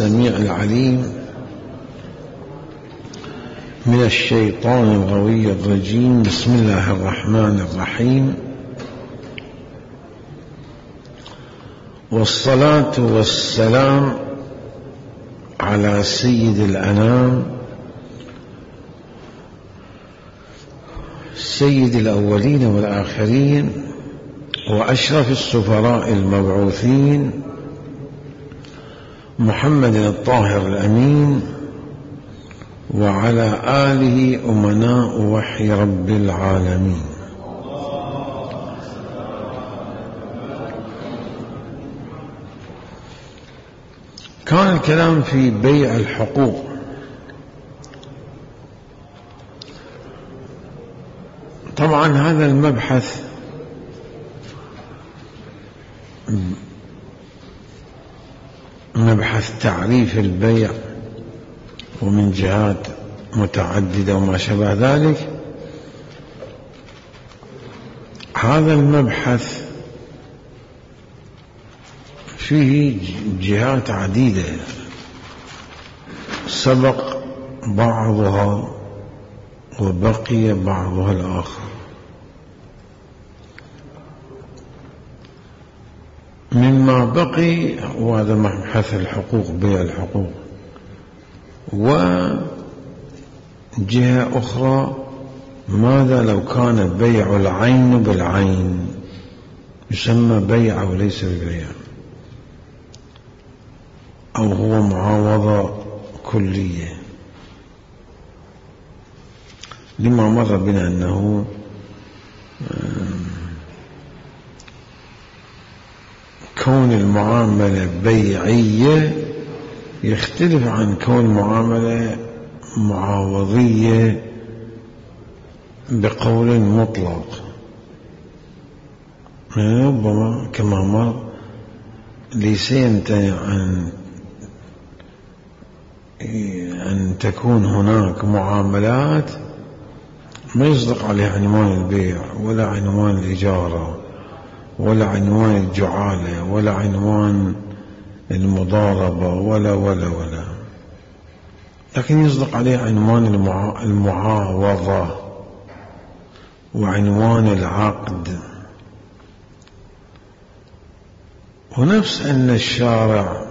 السميع العليم من الشيطان الغوي الرجيم. بسم الله الرحمن الرحيم، والصلاة والسلام على سيد الأنام سيد الأولين والآخرين وأشرف السفراء المبعوثين محمد الطاهر الأمين، وعلى آله أمناء وحي رب العالمين. كان الكلام في بيع الحقوق. طبعا هذا المبحث مبحث تعريف البيع ومن جهات متعددة وما شابه ذلك. هذا المبحث فيه جهات عديدة سبق بعضها وبقي بعضها الآخر. مما بقي وهذا مبحث الحقوق، بيع الحقوق، وجهة أخرى ماذا لو كان بيع العين بالعين، يسمى بيع وليس ببيع، أو هو معاوضة كلية. لما مر بنا أنه كون المعاملة بيعية يختلف عن كون معاملة معاوضية بقول مطلق. ربما كما مر ليس يمتنع أن تكون هناك معاملات ما يصدق عليها عنوان البيع ولا عنوان الإجارة ولا عنوان الجعالة ولا عنوان المضاربة ولا لكن يصدق عليه عنوان المعاوضة وعنوان العقد. ونفس أن الشارع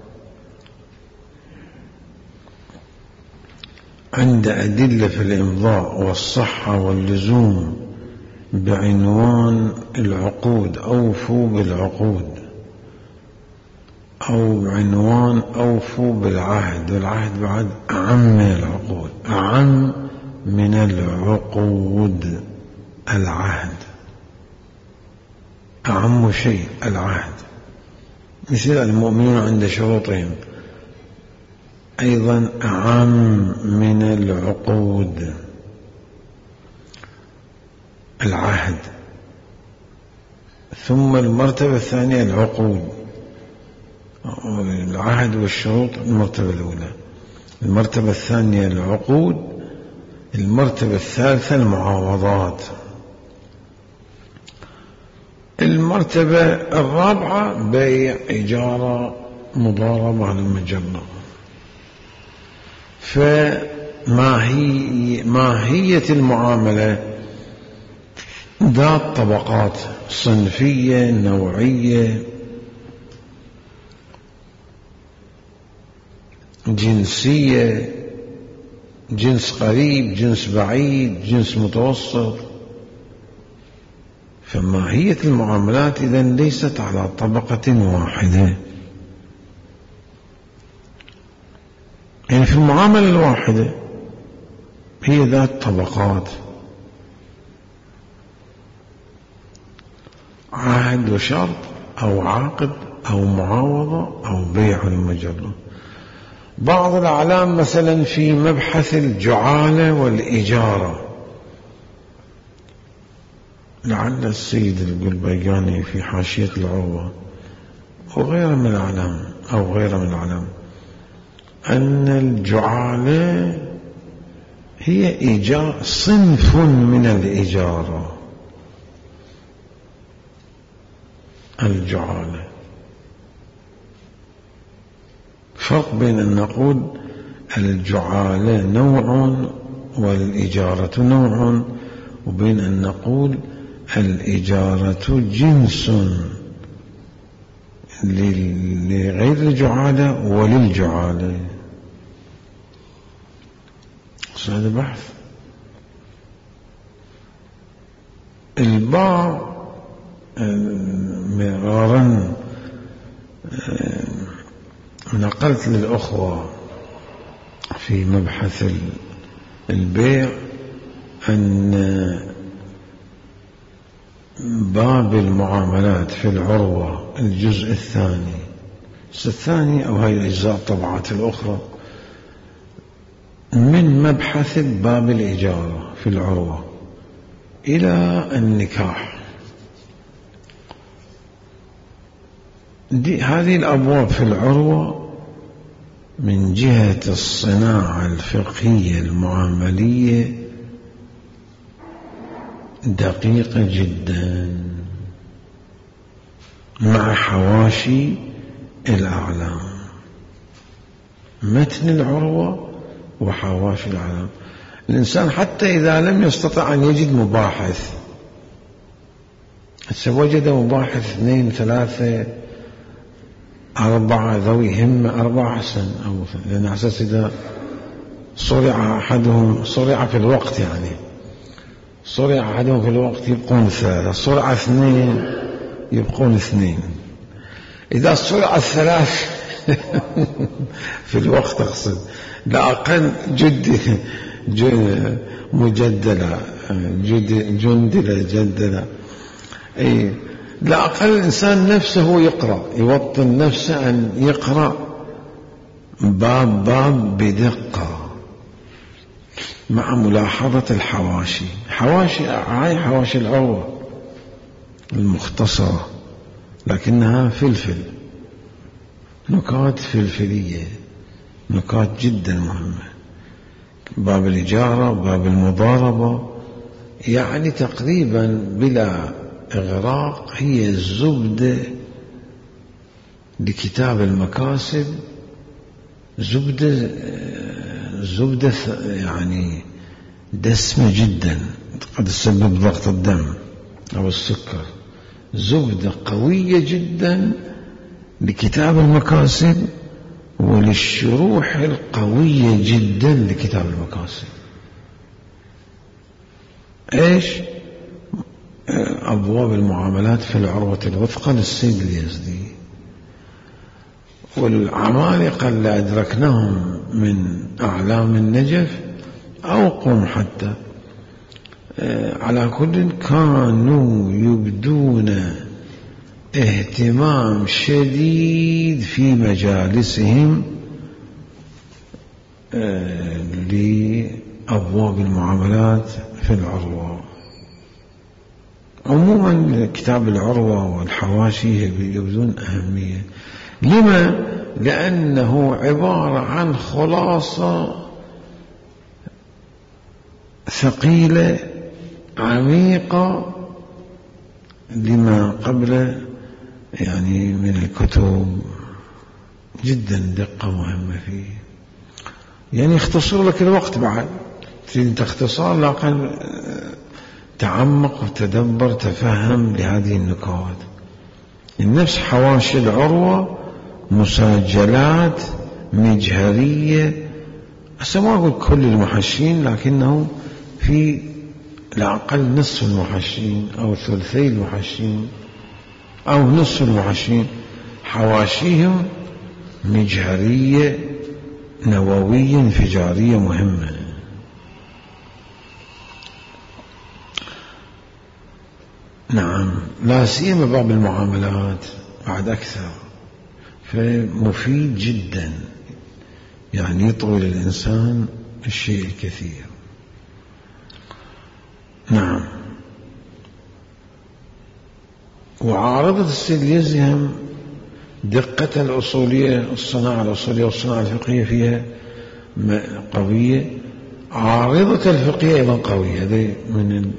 عند أدلة في الإمضاء والصحة واللزوم بعنوان العقود، أوفوا بالعقود، أو بعنوان أوفوا بالعهد، والعهد بعد أعم من العقود، أعم من العقود. العهد أعم شيء، العهد. مثل المؤمنون عند شروطهم أيضا أعم من العقود، العهد. ثم المرتبة الثانية العقود، العهد والشروط المرتبة الأولى، المرتبة الثانية العقود، المرتبة الثالثة المعاوضات، المرتبة الرابعة بيع، إجارة، مضاربة على المجرة. فماهية المعاملة ذات طبقات صنفية، نوعية، جنسية، جنس قريب، جنس بعيد، جنس متوسط. فماهية المعاملات إذن ليست على طبقة واحدة. يعني في المعاملة الواحدة هي ذات طبقات، عهد وشرط، أو عقد، أو معاوضة، أو بيع المجرة. بعض الأعلام مثلا في مبحث الجعالة والإجارة، لعل السيد القلبياني في حاشية العروة وغيره من الأعلام أو غيره من الأعلام أن الجعالة هي صنف من الإجارة. الجعالة فرق بين أن نقول الجعالة نوع والإجارة نوع، وبين أن نقول الإجارة جنس لغير الجعالة وللجعالة. هذا بحث. البعض مرارا نقلت للأخوة في مبحث البيع أن باب المعاملات في العروة الجزء الثاني أو هاي الأجزاء الطبعات الأخرى من مبحث باب الإجارة في العروة إلى النكاح. هذه الأبواب في العروة من جهة الصناعة الفقهية المعاملية دقيقة جدا مع حواشي الأعلام، متن العروة وحواشي الأعلام. الإنسان حتى إذا لم يستطع أن يجد مباحث، وجد مباحث 2 3 4 ذوي همة 4 أحسن، أو لأن أساس إذا صرع أحدهم صرع في الوقت، يعني صرع أحدهم في الوقت يبقون 3، صرع 2 يبقون 2. إذا صرع 3 في الوقت أقصد لا أقل مجدلة جندلة أي لا أقل الإنسان نفسه يقرأ، يوطن نفسه أن يقرأ باب بدقة مع ملاحظة الحواشي. حواشي العروة المختصرة لكنها فلفل، نكات فلفلية، نكات جدا مهمة. باب الإجارة، باب المضاربة، يعني تقريبا بلا إغراق هي الزبدة لكتاب المكاسب، زبدة يعني دسمة جدا قد تسبب ضغط الدم أو السكر، زبدة قوية جدا لكتاب المكاسب وللشروح القوية جدا لكتاب المكاسب. ايش؟ أبواب المعاملات في العروة الوثقى للسيد اليزدي. والعمالقة اللي أدركناهم من أعلام النجف أو قم حتى على كل كانوا يبدون اهتمام شديد في مجالسهم لأبواب المعاملات في العروة. عموما كتاب العروة والحواشي يبدون أهمية. لما؟ لأنه عبارة عن خلاصة ثقيلة عميقة لما قبل يعني من الكتب، جدا دقة مهمة فيه. يعني يختصر لك الوقت بعد، تريد اختصار لكن تعمق وتدبر تفهم لهذه النكات. النفس حواشي العروة مسجلات مجهرية، هسه ما أقول كل المحشين لكنه في الأقل نصف المحشين أو ثلثي المحشين أو نصف المحشين حواشيهم مجهرية نووية انفجارية مهمة. نعم، لا سيما باب المعاملات بعد أكثر، فمفيد جدا، يعني يطوي للإنسان الشيء الكثير. نعم. وعارضة السيد اليزدي دقة الأصولية، الصناعة الأصولية والصناعة الفقهية فيها قوية، عارضة الفقهية أيضا قوية. هذه من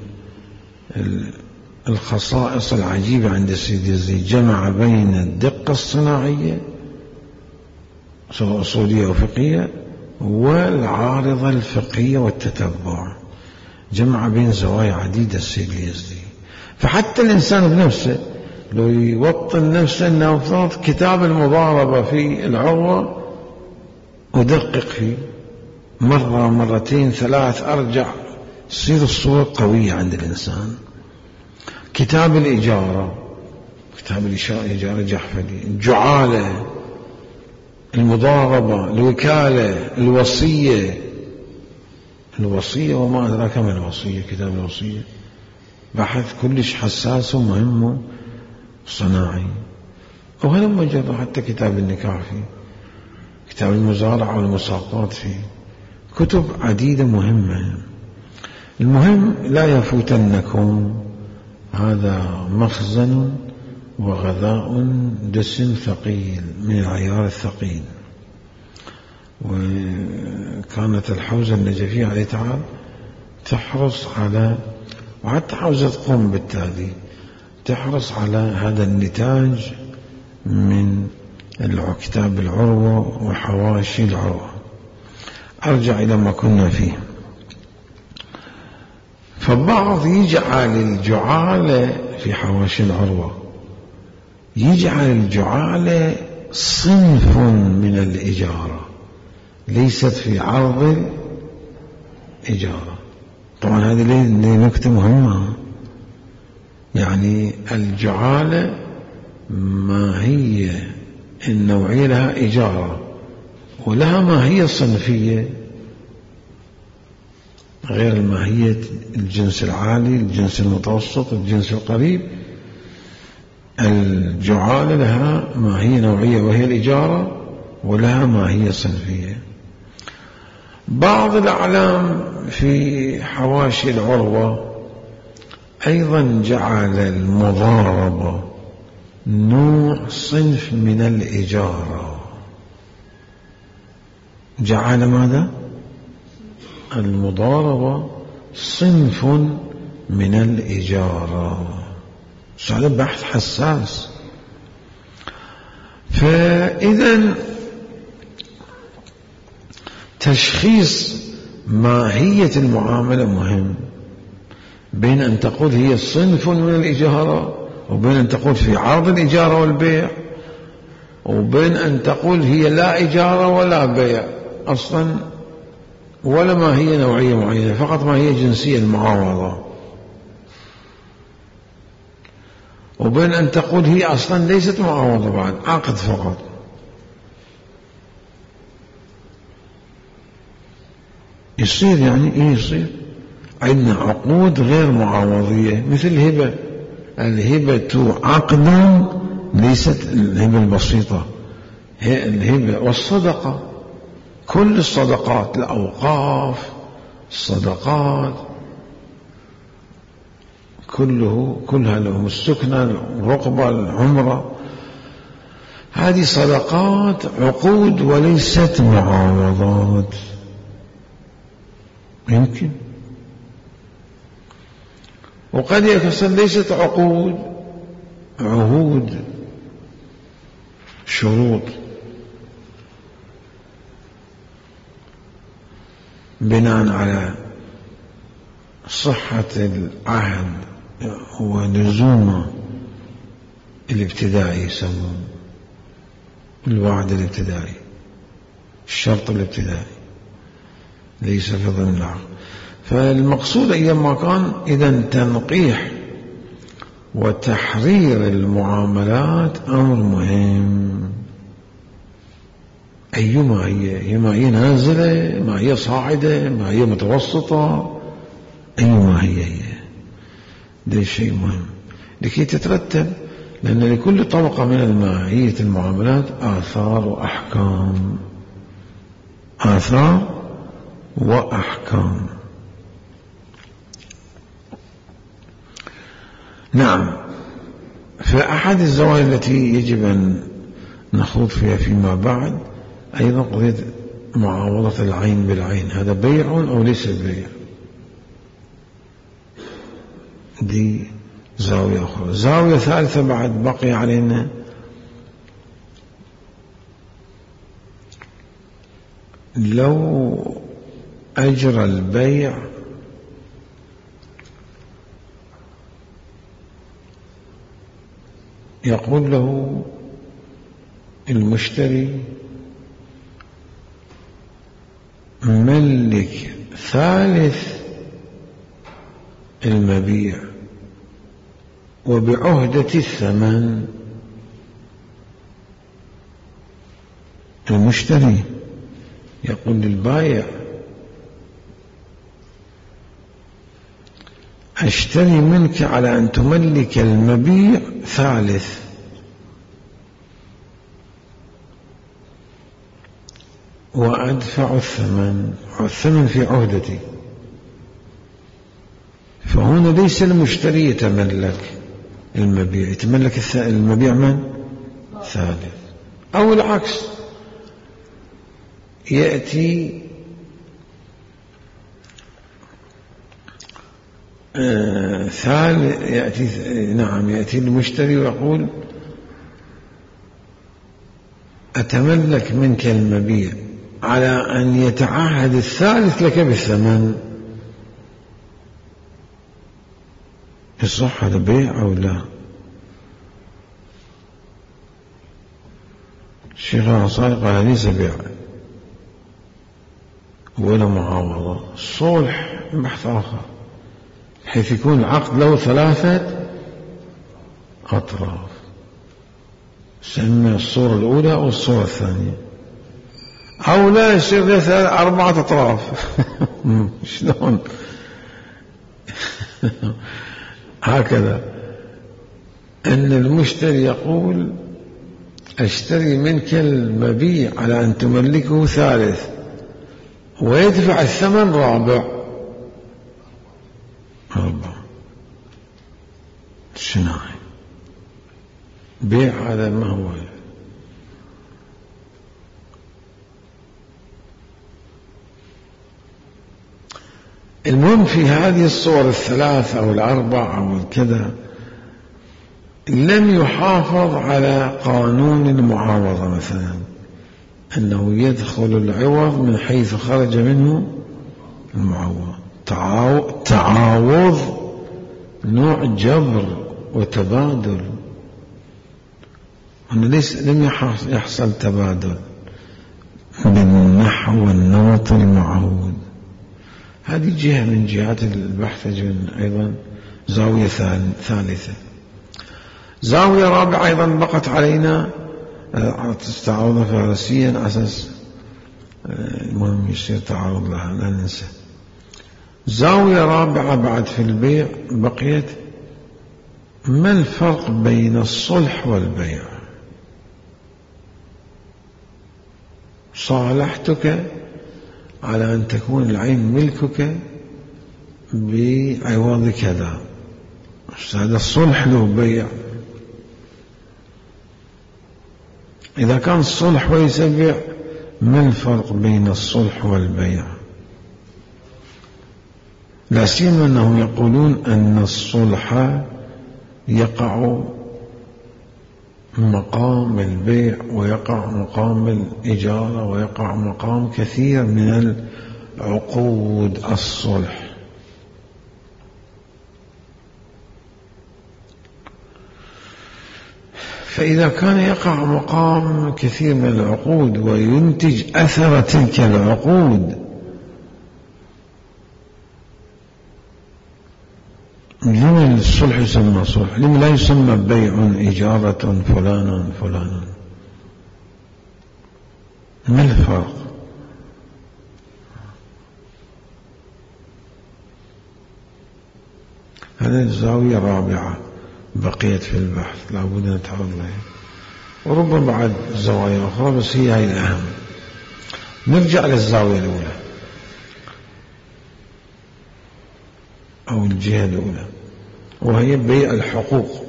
الخصائص العجيبة عند السيد اليزدي، جمع بين الدقة الصناعية سواء أصولية أو فقهية، والعارضة الفقهية والتتبع. جمع بين زوايا عديدة السيد اليزدي. فحتى الإنسان بنفسه لو يوطن نفسه أنه افترض كتاب المضاربة في العروة ودقق فيه مرة مرتين ثلاث أرجع، تصير الصورة قوية عند الإنسان. كتاب الإجارة، كتاب الإجارة جحفلي، الجعالة، المضاربة، الوكالة، الوصية وما أدراك ما الوصية، كتاب الوصية بحث كلش حساس ومهم وصناعي. وهذا مجرد حتى كتاب النكاح فيه، كتاب المزارعة والمساقات فيه، كتب عديدة مهمة. المهم لا يفوتنكم هذا مخزن وغذاء دسم ثقيل من العيار الثقيل. وكانت الحوزة النجفية عليه تعالى تحرص على، وحتى حوزة قم بالتالي تحرص على هذا النتاج من كتاب العروة وحواشي العروة. أرجع إلى ما كنا فيه. فالبعض يجعل الجعالة في حواشي العروة، يجعل الجعالة صنف من الإجارة ليست في عرض الإجارة. طبعا هذه نكتة مهمة. يعني الجعالة ما هي النوعية لها إجارة ولها ماهية صنفية غير الماهية الجنس العالي، الجنس المتوسط، الجنس القريب. الجعالة لها ماهية نوعية وهي الإجارة، ولها ماهية صنفية. بعض الأعلام في حواشي العروة أيضا جعل المضاربة نوع صنف من الإجارة. جعل ماذا؟ المضاربة صنف من الإجارة. هذا بحث حساس. فإذا تشخيص ماهية المعاملة مهم، بين أن تقول هي صنف من الإجارة، وبين أن تقول في عرض الإجارة والبيع، وبين أن تقول هي لا إجارة ولا بيع أصلا، ولا ما هي نوعية معينة، فقط ما هي جنسية المعاوضة. وبين أن تقول هي أصلا ليست معاوضة بعد، عقد فقط. يصير يعني إيه يصير؟ عندنا عقود غير معاوضية مثل الهبة. الهبة عقد ليست الهبة البسيطة، هي الهبة والصدقة. كل الصدقات، الأوقاف، الصدقات كلها لهم، السكنة، الرقبة، العمرة، هذه صدقات عقود وليست معاوضات. يمكن. وقد يكون ليست عقود، عهود، شروط بناء على صحة العهد ولزومه الابتدائي، يسمون الوعد الابتدائي، الشرط الابتدائي، ليس في ضمن العقد. فالمقصود أيما كان إذا تنقيح وتحرير المعاملات أمر مهم. أيما هي ما هي نازلة، ما هي صاعدة، ما هي متوسطة، أيما هي ده شيء مهم لكي تترتب، لأن لكل طبقة من ماهية المعاملات آثار وأحكام، آثار وأحكام. نعم. فأحد الزوايا التي يجب أن نخوض فيها فيما بعد أيضا قضية معاوضة العين بالعين. هذا بيع أو ليس بيع؟ دي زاوية أخرى. زاوية ثالثة بعد بقي علينا لو أجرى البيع يقول له المشتري ملك ثالث المبيع وبعهدة الثمن. المشتري يقول للبائع أشتري منك على أن تملك المبيع ثالث، وأدفع الثمن، والثمن في عهدتي. فهنا ليس المشتري يتملك المبيع، يتملك المبيع من؟ ثالث. أو العكس، يأتي يأتي المشتري ويقول أتملك منك المبيع على أن يتعهد الثالث لك بالثمن. يصح هذا بيع أو لا؟ الشيخ الأنصاري قال ليس بيع ولا معاوضة، صلح بحث آخر، حيث يكون العقد له 3 أطراف، سمي الصورة الأولى أو الصورة الثانية، أو لا يصير له 4 أطراف. شلون؟ هكذا أن المشتري يقول أشتري منك المبيع على أن تملكه ثالث، ويدفع الثمن رابع. شنو بيع؟ هذا ما هو. المهم في هذه الصور ال3 أو ال4 أو الكذا لم يحافظ على قانون المعاوضة، مثلا أنه يدخل العوض من حيث خرج منه المعوض. تعاوض نوع جبر وتبادل، هنا لم يحصل تبادل بالنحو والنمط المعهود. هذه جهة من جهات البحث. أيضا زاوية ثالثة. زاوية رابعة أيضا بقت علينا، تعارض فارسيا على أساس المهم يصير تعارض لها، لا ننسى. زاوية رابعة بعد في البيع بقيت: ما الفرق بين الصلح والبيع؟ صالحتك على أن تكون العين ملكك بعوض كذا، هذا الصلح له بيع. إذا كان الصلح وليس بيع، ما الفرق بين الصلح والبيع؟ لا سيما أنهم يقولون أن الصلح يقع مقام البيع، ويقع مقام الإجارة، ويقع مقام كثير من العقود الصلح. فإذا كان يقع مقام كثير من العقود وينتج أثر تلك العقود، لما الصلح يسمى صلح؟ لما لا يسمى بيع إجارة فلان؟ ما الفرق؟ هذه الزاوية الرابعة بقيت في البحث، لا بد أن نتعرض لها، وربما بعد زوايا أخرى، بس هي الأهم. نرجع للزاوية الأولى أو الجهة الأولى، وهي بيع الحقوق.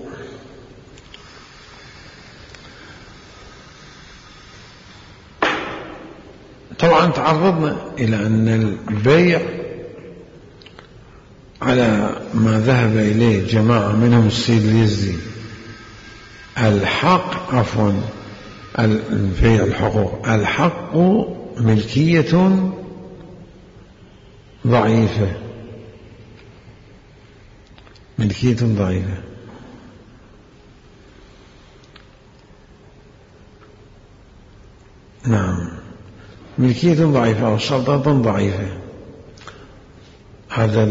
طبعا تعرضنا إلى أن البيع على ما ذهب إليه جماعة منهم السيد اليزدي، البيع الحقوق، الحق ملكية ضعيفة، ملكية ضعيفة. نعم، ملكية ضعيفة أو سلطنة ضعيفة، هذا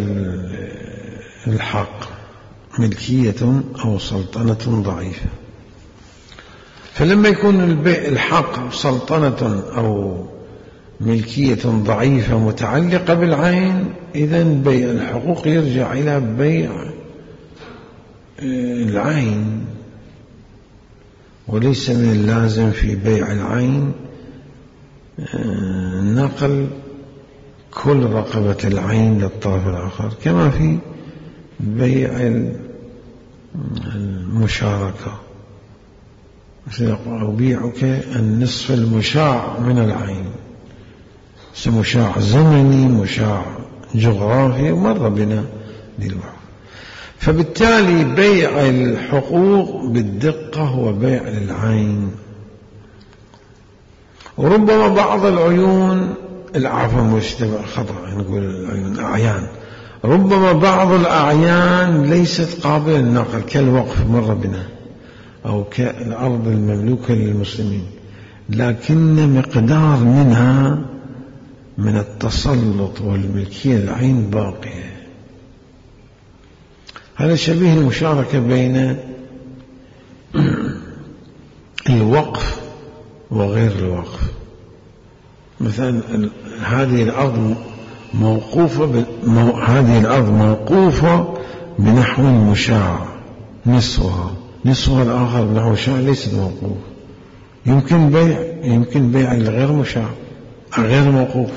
الحق ملكية أو سلطنة ضعيفة. فلما يكون الحق سلطنة أو ملكية ضعيفة متعلقة بالعين، إذن بيع الحقوق يرجع إلى بيع العين، وليس من اللازم في بيع العين نقل كل رقبة العين للطرف الآخر، كما في بيع المشاركة، أبيعك النصف المشاع من العين، مشاع زمني، مشاع جغرافي، مر بنا للوحف. فبالتالي بيع الحقوق بالدقة هو بيع للعين. وربما بعض العيون، العفو مشتبه خطأ نقول العيون الأعيان، ربما بعض الأعيان ليست قابلة للنقل كالوقف مر بنا، أو كالأرض المملوكة للمسلمين، لكن مقدار منها من التسلط والملكية العين باقية. هذا شبيه المشاركة بين الوقف وغير الوقف. مثلا هذه الأرض موقوفة بنحو المشاع، نصفها الآخر بنحو المشاع ليست موقوف، يمكن بيع الغير مشاع غير موقوف.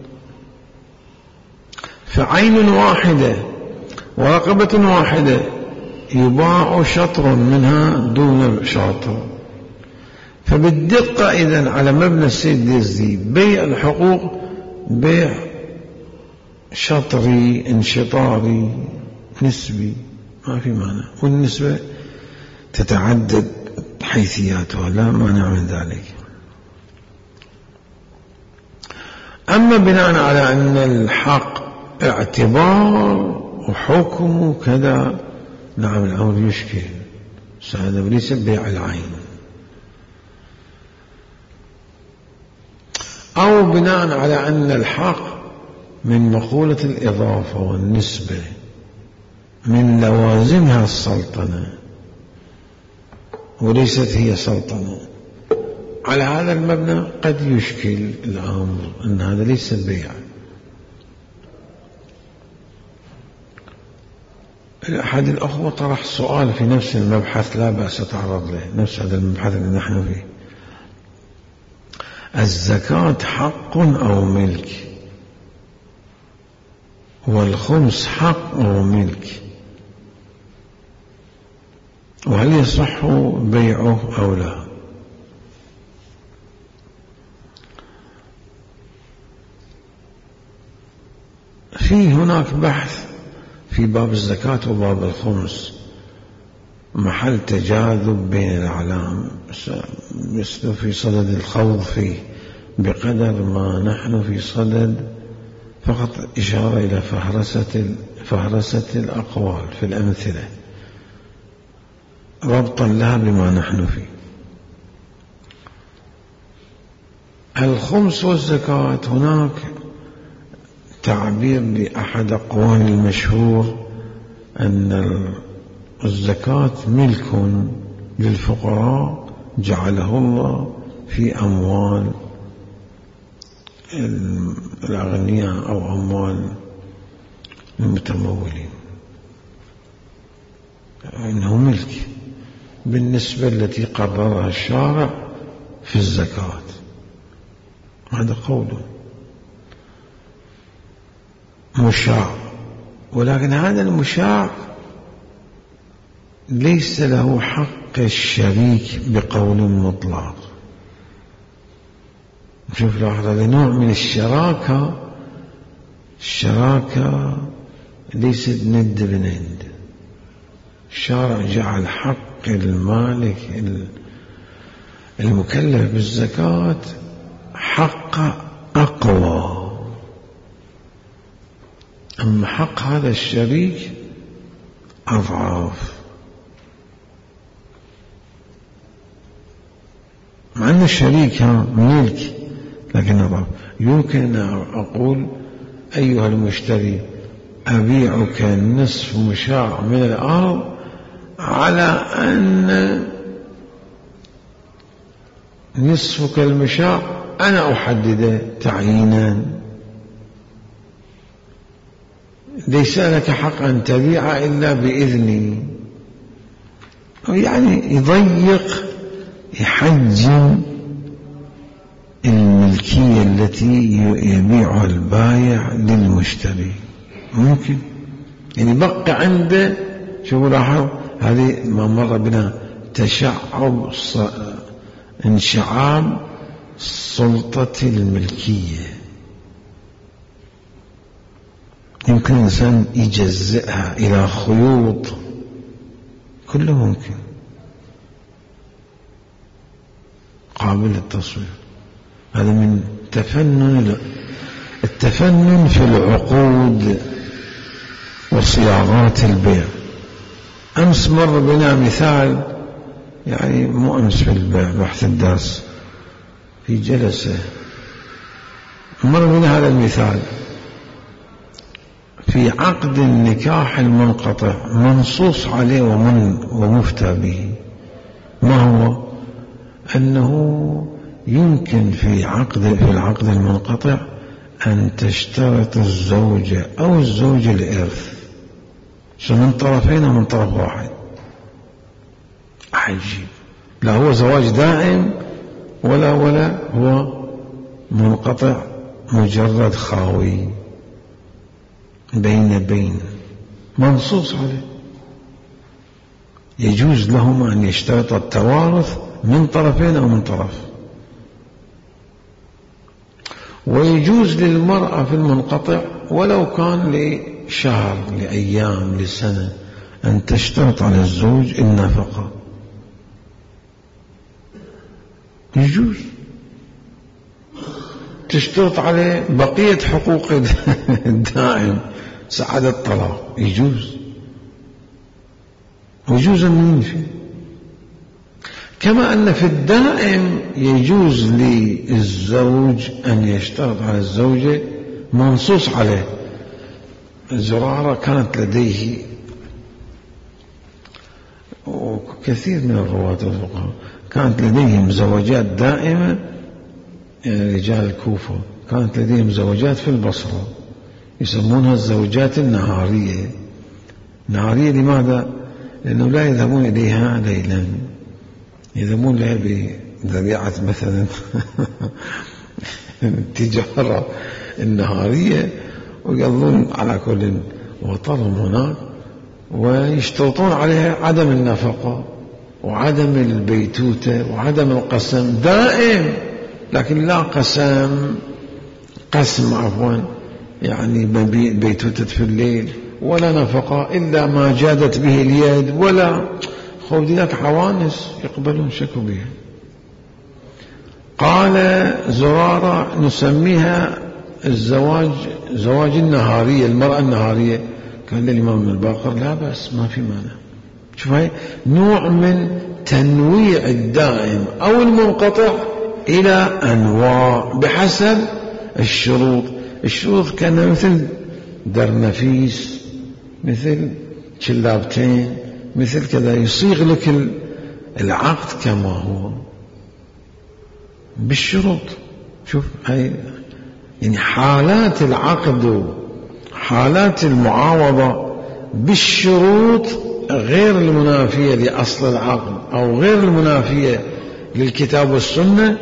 فعين واحدة ورقبة واحدة يباع شطر منها دون شطر. فبالدقة إذن على مبنى السيد اليزدي بيع الحقوق بيع شطري انشطاري نسبي، ما في معنى، والنسبة تتعدد حيثياتها، لا مانع من ذلك. أما بناء على أن الحق اعتبار وحكم كذا، نعم الأمر يشكل، هذا ليس بيع العين. أو بناء على أن الحق من مقولة الإضافة والنسبة من لوازمها السلطنة وليست هي سلطنة، على هذا المبنى قد يشكل الأمر أن هذا ليس بيع. أحد الأخوة طرح سؤال في نفس المبحث، لا بأس تعرض له، نفس هذا المبحث اللي نحن فيه: الزكاة حق أو ملك؟ والخمس حق أو ملك؟ وهل يصح بيعه أو لا؟ في هناك بحث في باب الزكاة وباب الخمس، محل تجاذب بين الأعلام، مثل في صدد الخوض فيه بقدر ما نحن في صدد فقط إشارة إلى فهرسة الأقوال في الأمثلة ربطا لها بما نحن فيه. الخمس والزكاة هناك تعبير لأحد أقوال المشهور أن الزكاة ملك للفقراء جعله الله في أموال الأغنياء أو أموال المتمولين، إنه ملك بالنسبة التي قررها الشارع في الزكاة. هذا قوله مشاع، ولكن هذا المشاع ليس له حق الشريك بقول مطلق. شوف لاحظ، هذا نوع من الشراكة ليست ند بند. الشارع جعل حق المالك المكلف بالزكاة حق حق هذا الشريك أضعاف، مع أن الشريك ملك لكن أضعاف. يمكن أن أقول أيها المشتري أبيعك نصف مشاع من الأرض على أن نصفك المشاع أنا أحدده تعيينا، ليس لك حق أن تبيع إلا بإذني. يعني يضيق، يحجم الملكية التي يبيعها البايع للمشتري. ممكن يعني بقى عنده، شوفوا لاحظ هذه ما مر بنا تشعب انشعاب سلطة الملكية. يمكن الإنسان يجزئها إلى خيوط، كله ممكن قابل للتصوير. هذا من التفنن في العقود وصياغات البيع. أمس مر بنا مثال، يعني مو أمس في البيع، بحث الدرس في جلسة مر بنا هذا المثال في عقد النكاح المنقطع منصوص عليه ومفتى به. ما هو؟ أنه يمكن في العقد المنقطع أن تشترط الزوجة أو الزوج الإرث، من طرفين أو من طرف واحد. عجيب، لا هو زواج دائم ولا هو منقطع مجرد خاوي بين منصوص عليه. يجوز لهما أن يشترط التوارث من طرفين أو من طرف، ويجوز للمرأة في المنقطع ولو كان لشهر، لأيام، لسنة، أن تشترط على الزوج النفقة. يجوز تشترط عليه بقية حقوق الدائم، سعادة الطلاق، يجوز ويجوز أن ينفي. كما أن في الدائم يجوز للزوج أن يشترط على الزوجة منصوص عليه. زرارة كانت لديه، وكثير من الرواة والفقهاء كانت لديهم زوجات دائمة، يعني رجال الكوفة كانت لديهم زوجات في البصرة يسمونها الزوجات النهارية. نهارية لماذا؟ لأنه لا يذهبون إليها ليلا، يذهبون لها بذريعة مثلا التجارة النهارية، ويقضون على كل وطنهم هناك، ويشترطون عليها عدم النفقة وعدم البيتوتة وعدم القسم دائم، لكن لا قسم عفوا، يعني بيتوتة في الليل، ولا نفقة إلا ما جادت به اليد، ولا خوف ذاك حوانس يقبلون شكوا بها. قال زرارة نسميها زواج النهارية، المرأة النهارية. قال الإمام الباقر لا بأس، ما في مانع. شوف هاي نوع من تنويع الدائم أو المنقطع إلى أنواع بحسب الشروط. الشروط كان مثل درنفيس، مثل شلابتين، مثل كذا، يصيغ لك العقد كما هو بالشروط. شوف هاي يعني حالات العقد وحالات المعاوضة بالشروط غير المنافية لأصل العقد أو غير المنافية للكتاب والسنة.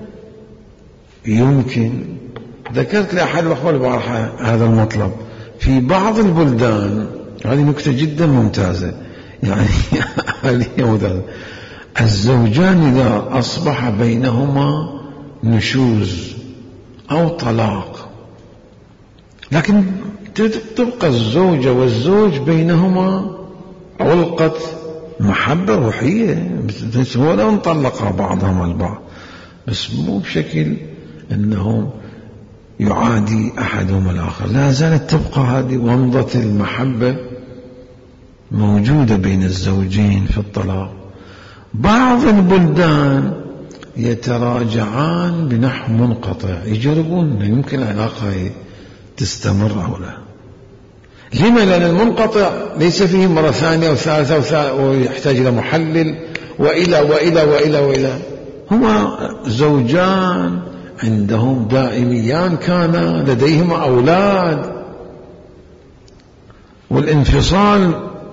يمكن ذكرت لأحد الأخوة البارحة هذا المطلب في بعض البلدان. هذه نكتة جدا ممتازة، يعني ممتازة. الزوجان إذا أصبح بينهما نشوز أو طلاق، لكن تبقى الزوجة والزوج بينهما علقة محبة روحية، ولو طلقا بعضهم البعض، بس مو بشكل أنهم يعادي أحدهم الآخر. لا زالت تبقى هذه ومضة المحبة موجودة بين الزوجين في الطلاق. بعض البلدان يتراجعان بنحو منقطع، يجربون يمكن العلاقة تستمر أو لا. لما؟ لأن المنقطع ليس فيه مرة ثانية وثالثة ويحتاج إلى محلل وإلى وإلى وإلى وإلى. هما زوجان عندهم دائميان، كان لديهما أولاد، والانفصال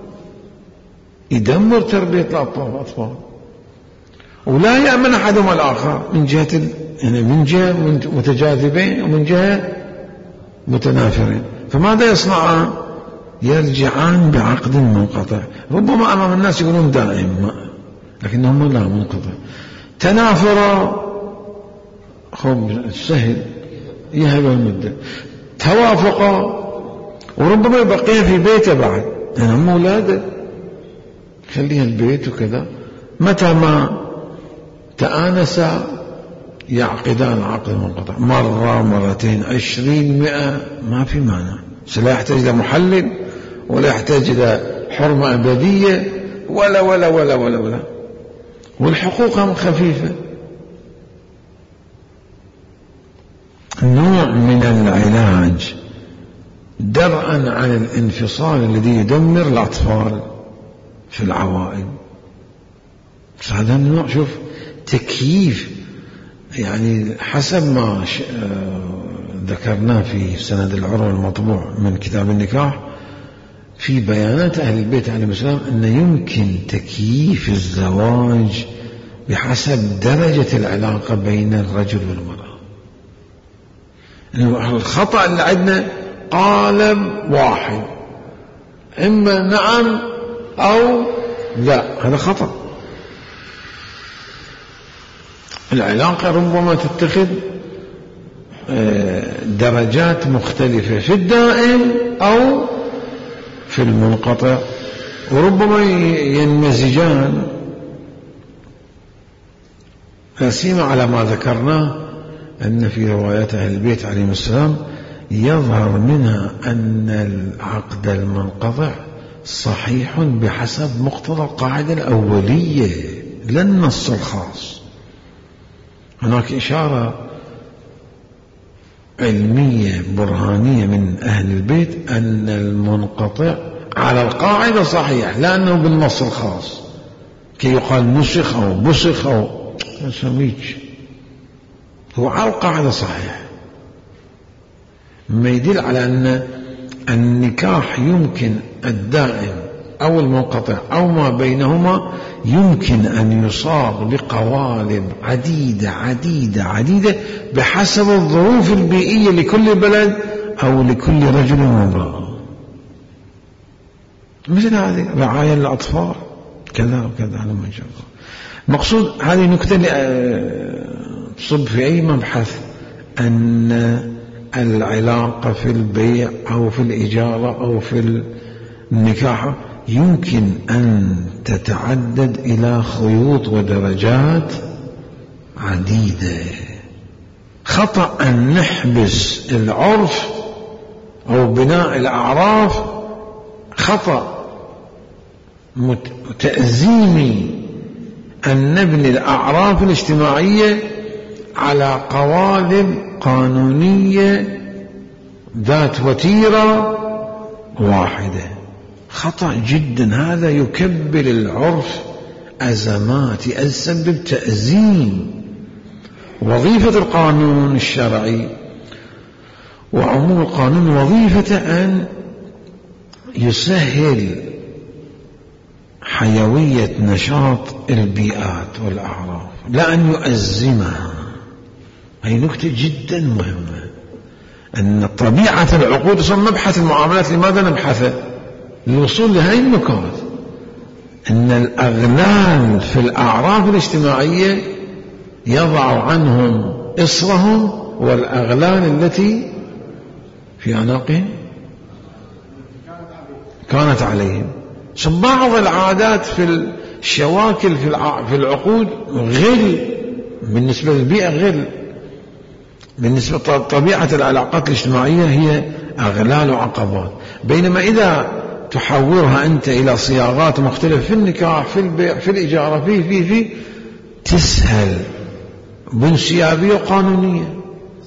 يدمر تربية الأطفال، ولا يأمن أحدهما الآخر من جهة يعني من جهة متجاذبين ومن جهة متنافرين. فماذا يصنعان؟ يرجعان بعقد منقطع. ربما أمام الناس يقولون دائم، لكنهم لا، منقطع. تنافرا سهل يهب المدة، توافقا وربما يبقيها في بيته بعد، يعني هم أولاده خليها البيت وكذا. متى ما تآنسا يعقدان عقد منقطع، مرة مرتين 20 100 ما في مانع. لا يحتاج إلى محلل ولا يحتاج إلى حرمة أبدية ولا ولا ولا ولا ولا، والحقوق هم خفيفة. نوع من العلاج درءا عن الانفصال الذي يدمر الأطفال في العوائل. فهذا النوع شوف تكييف، يعني حسب ما ذكرناه في سند العروة المطبوع من كتاب النكاح في بيانات أهل البيت عليهم السلام أن يمكن تكييف الزواج بحسب درجة العلاقة بين الرجل والمرأة. الخطأ اللي عندنا قالب واحد، إما نعم أو لا، هذا خطأ. العلاقة ربما تتخذ درجات مختلفة في الدائم أو في المنقطع، وربما ينمزجان. فسيما على ما ذكرناه أن في روايات أهل البيت عليهم السلام يظهر منها أن العقد المنقطع صحيح بحسب مقتضى القاعدة الأولية لا النص الخاص. هناك إشارة علمية برهانية من أهل البيت أن المنقطع على القاعدة صحيح، لأنه بالنص الخاص كي يقال نسخ أو بسخ أو سميج، هو على القاعدة صحيح. ما يدل على أن النكاح يمكن الدائم أو المنقطع أو ما بينهما يمكن أن يصاغ بقوالب عديدة عديدة عديدة بحسب الظروف البيئية لكل بلد أو لكل رجل وامرأة. مثل هذه رعاية الأطفال كذا وكذا على ما جاء. مقصود هذه نكتة تصب في أي مبحث أن العلاقة في البيع أو في الإجارة أو في النكاح يمكن أن تتعدد إلى خيوط ودرجات عديدة. خطأ أن نحبس العرف أو بناء الأعراف، خطأ تأزيمي أن نبني الأعراف الاجتماعية على قوالب قانونية ذات وتيرة واحدة. خطأ جدا، هذا يكبر العرف أزمات، يسبب تأزيم. وظيفة القانون الشرعي وعموم القانون وظيفة أن يسهل حيوية نشاط البيئات والأعراف لا أن يؤزمها. هي نكتة جدا مهمة، أن طبيعة العقود صار نبحث المعاملات. لماذا نبحث؟ للوصول لهذه النقاط، أن الأغلال في الأعراف الاجتماعية يضع عنهم إصرهم والأغلال التي في أعناقهم كانت عليهم. بعض العادات في الشواكل في العقود غل بالنسبة للبيئة، غل بالنسبة طبيعة العلاقات الاجتماعية هي أغلال وعقبات، بينما إذا تحورها أنت إلى صياغات مختلفة في النكاح، في البيع، في الإجارة، في تسهل بانسيابية وقانونية.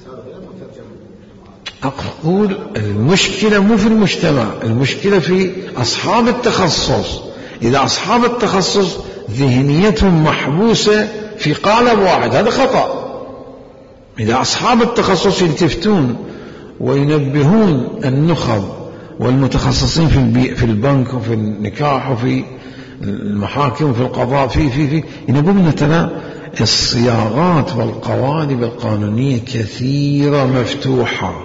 أقول المشكلة مو في المجتمع، المشكلة في أصحاب التخصص. إذا أصحاب التخصص ذهنيتهم محبوسة في قالب واحد، هذا خطأ. إذا أصحاب التخصص يلتفتون وينبهون النخب والمتخصصين في البنك وفي النكاح وفي المحاكم وفي القضاء في ينبهون أن ترى الصياغات والقوالب القانونية كثيرة مفتوحة.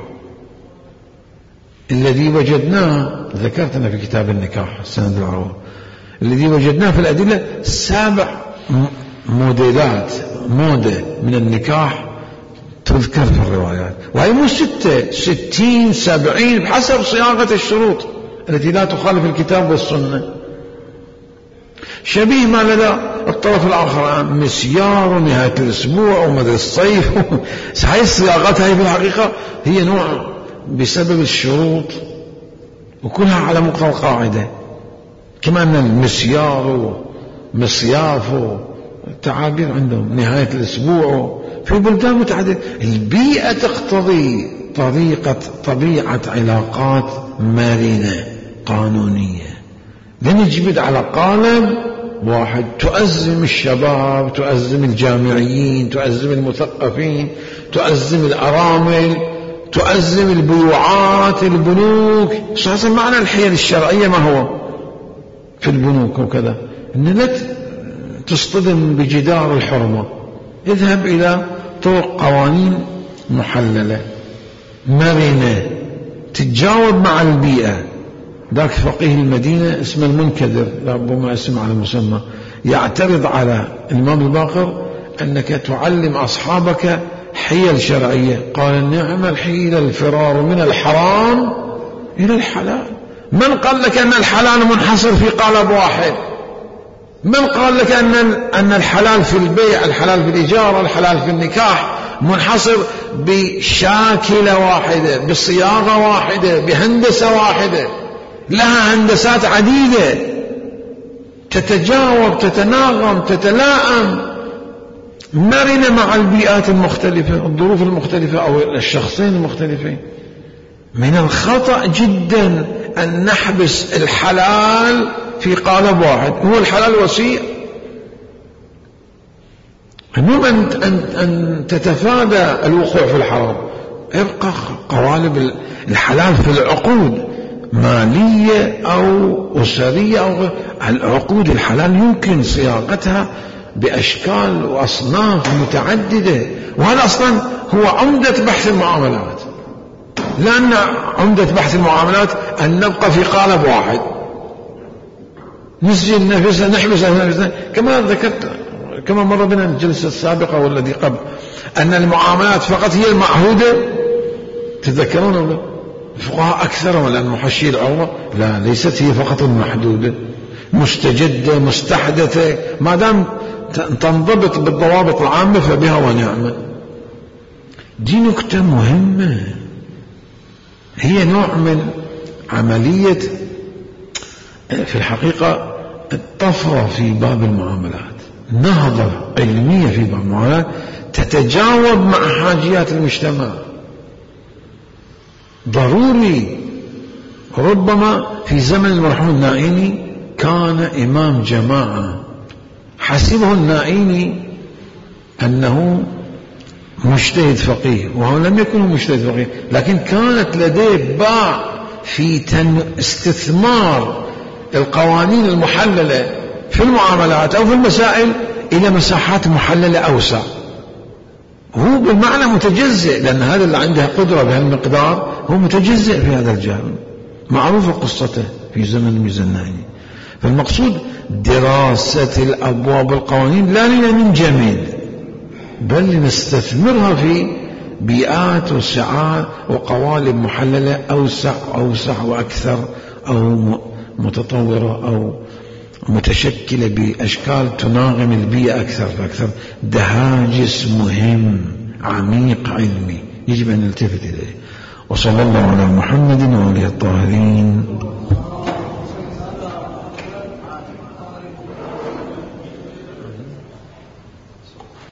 الذي وجدناه ذكرتنا في كتاب النكاح السند العروة، الذي وجدناه في الأدلة 7 موديلات من النكاح تذكر في الروايات، وهي مو 6 60 70 بحسب صياغة الشروط التي لا تخالف الكتاب والسنة. شبيه ما لدى الطرف الآخر مسيار ونهاية الأسبوع ومدى الصيف هاي الصياغات هاي في الحقيقة هي نوع بسبب الشروط وكلها على مقتضى القاعدة، كما أن المسيار ومصياف تعابير عندهم نهاية الأسبوع في بلدان متعددة. البيئة تقتضي طبيعة علاقات مرنة قانونية، لا نجبد على قالب واحد تؤزم الشباب، تؤزم الجامعيين، تؤزم المثقفين، تؤزم الأرامل، تؤزم البيوعات، البنوك. صحيح معنى الحيل الشرعية ما هو في البنوك وكذا، إن لا تصطدم بجدار الحرمة. اذهب إلى طرق قوانين محللة مرنة تتجاوب مع البيئة. ذاك فقيه المدينة اسمه المنكدر، ربما اسم على مسمى، يعترض على الإمام الباقر أنك تعلم أصحابك حيل شرعية. قال نعم الحيل الفرار من الحرام إلى الحلال. من قال لك أن الحلال منحصر في قالب واحد؟ من قال لك أن الحلال في البيع، الحلال في الإجارة، الحلال في النكاح منحصر بشاكلة واحدة، بصياغة واحدة، بهندسة واحدة؟ لها هندسات عديدة تتجاوب، تتناغم، تتلائم، مرنة مع البيئات المختلفة، الظروف المختلفة أو الشخصين المختلفين. من الخطأ جدا أن نحبس الحلال في قالب واحد. هو الحلال وسيع، المهم أن تتفادى الوقوع في الحرام. ابقى قوالب الحلال في العقود، مالية أو أسرية أو غير. العقود الحلال يمكن صياغتها بأشكال وأصناف متعددة، وهذا أصلا هو عمدة بحث المعاملات. لأن عمدة بحث المعاملات أن نبقى في قالب واحد، نسجل نفسنا، نحبس نفسنا. كما ذكرت كما مر بنا الجلسة السابقة والذي قبل أن المعاملات فقط هي المعهودة. تذكرون الفقهاء أكثر من محشي العروة لا، ليست هي فقط المحدودة، مستجدة مستحدثة، ما دام تنضبط بالضوابط العامة فبها ونعمة. دي نكتة مهمة، هي نوع من عملية في الحقيقة الطفرة في باب المعاملات، نهضة علمية في باب المعاملات تتجاوب مع حاجيات المجتمع. ضروري. ربما في زمن المرحوم النائيني كان إمام جماعة، حسبه النائيني أنه مجتهد فقيه، وهو لم يكن مجتهد فقيه، لكن كانت لديه باع في استثمار القوانين المحللة في المعاملات أو في المسائل إلى مساحات محللة أوسع. هو بالمعنى متجزئ، لأن هذا اللي عنده قدرة بهالمقدار هو متجزئ في هذا الجانب. معروفة قصته في زمن الميزانيني. فالمقصود دراسة الأبواب القوانين لا لننجمد، بل لنستثمرها في بيئات وسعات وقوالب محللة أوسع وأكثر، أو متطورة أو متشكلة بأشكال تناغم البيئة أكثر فأكثر. ده هاجس مهم عميق علمي يجب أن نلتفت إليه. وصلى الله على محمد وعلى